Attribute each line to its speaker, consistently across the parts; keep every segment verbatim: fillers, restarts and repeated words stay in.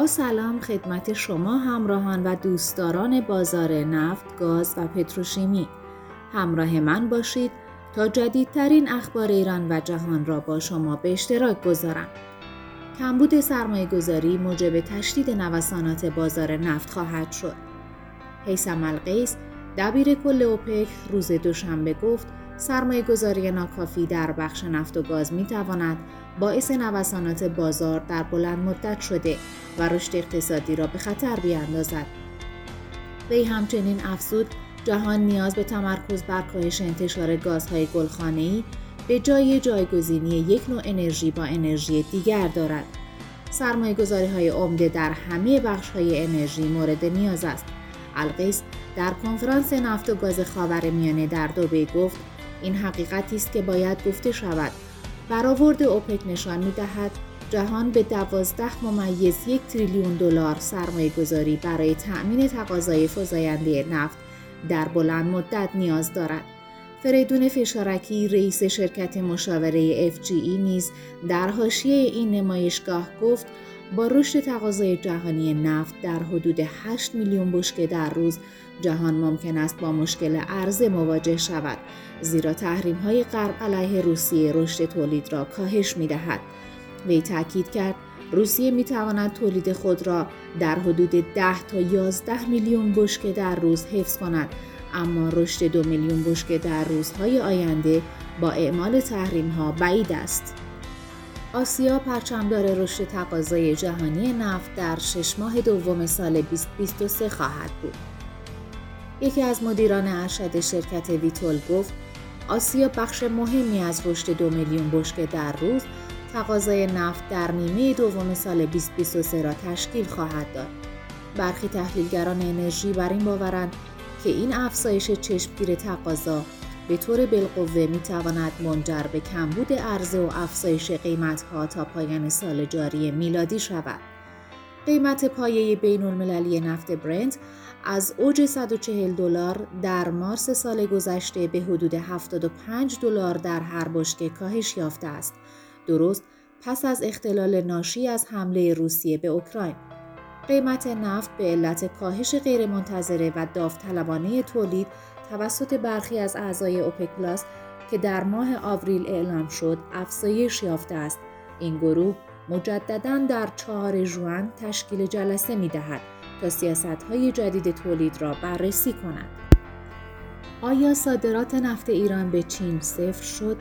Speaker 1: با سلام خدمت شما همراهان و دوستداران بازار نفت، گاز و پتروشیمی. همراه من باشید تا جدیدترین اخبار ایران و جهان را با شما به اشتراک گذارم. کمبود سرمایه‌گذاری موجب تشدید نوسانات بازار نفت خواهد شد. هیثم القیس، دبیر کل اوپک، روز دوشنبه گفت سرمایه‌گذاری ناکافی در بخش نفت و گاز می‌تواند باعث نوسانات بازار در بلند مدت شده و رشد اقتصادی را به خطر بیاندازد. وی همچنین افزود جهان نیاز به تمرکز بر کاهش انتشار گازهای گلخانه‌ای به جای جایگزینی یک نوع انرژی با انرژی دیگر دارد. سرمایه‌گذاری‌های عمده در همه بخش‌های انرژی مورد نیاز است. القیس در کنفرانس نفت و گاز خاورمیانه در دبی گفت این حقیقتی است که باید گفته شود. برآورد اوپک نشان می‌دهد جهان به دوازده ممیز یک تریلیون دلار سرمایه گذاری برای تأمین تقاضای فزاینده نفت در بلند مدت نیاز دارد. فریدون فشارکی، رئیس شرکت مشاوره اف جی ای نیز در حاشیه این نمایشگاه گفت با رشد تقاضای جهانی نفت در حدود هشت میلیون بشکه در روز، جهان ممکن است با مشکل عرضه مواجه شود، زیرا تحریم‌های غرب علیه روسیه رشد تولید را کاهش می‌دهد. وی تاکید کرد روسیه می‌تواند تولید خود را در حدود ده تا یازده میلیون بشکه در روز حفظ کند، اما رشد دو میلیون بشکه در روزهای آینده با اعمال تحریم‌ها بعید است. آسیا پرچمدار رشد تقاضای جهانی نفت در شش ماه دوم سال بیست بیست و سه خواهد بود. یکی از مدیران ارشد شرکت ویتول گفت آسیا بخش مهمی از رشد دو میلیون بشکه در روز تقاضای نفت در نیمه دوم سال بیست بیست و سه را تشکیل خواهد داد. برخی تحلیلگران انرژی بر این باورند که این افزایش چشمگیر تقاضا به طور بالقوه میتواند منجر به کمبود عرضه و افزایش قیمت‌ها تا پایان سال جاری میلادی شود. قیمت پایه بین‌المللی نفت برنت از اوج صد و چهل دلار در مارس سال گذشته به حدود هفتاد و پنج دلار در هر بشکه کاهش یافته است. درست پس از اختلال ناشی از حمله روسیه به اوکراین. قیمت نفت به علت کاهش غیرمنتظره و داوطلبانه تولید توسط برخی از اعضای اوپک پلاس که در ماه آوریل اعلام شد افزایش یافته است. این گروه مجدداً در چهارم ژوئن تشکیل جلسه می‌دهد تا سیاست‌های جدید تولید را بررسی کند. آیا صادرات نفت ایران به چین صفر شد؟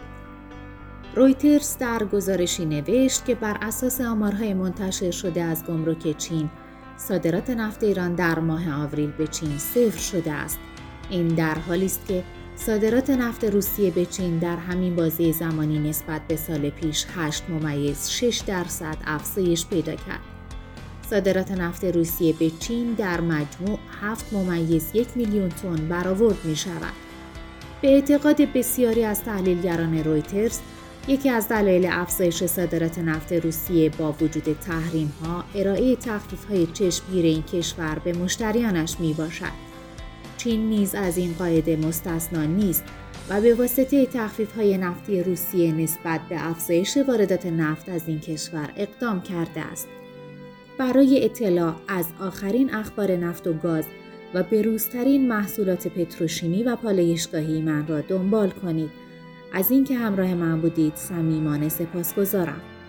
Speaker 1: رویترز در گزارشی نوشت که بر اساس آمارهای منتشر شده از گمرک چین، صادرات نفت ایران در ماه آوریل به چین صفر شده است. این در حالی است که صادرات نفت روسیه به چین در همین بازه زمانی نسبت به سال پیش هشت ممیز شش درصد افزایش پیدا کرد. صادرات نفت روسیه به چین در مجموع هفت ممیز یک میلیون تن برآورد می شود. به اعتقاد بسیاری از تحلیلگران رویترز، یکی از دلایل افزایش صادرات نفت روسیه با وجود تحریم‌ها ارائه تخفیف‌های چشمگیر این کشور به مشتریانش میباشد. چین نیز از این قاعده مستثنا نیست و به واسطه تخفیف‌های نفتی روسیه نسبت به افزایش واردات نفت از این کشور اقدام کرده است. برای اطلاع از آخرین اخبار نفت و گاز و بروزترین محصولات پتروشیمی و پالایشگاهی من را دنبال کنید. از اینکه همراه من بودید صمیمانه سپاسگزارم.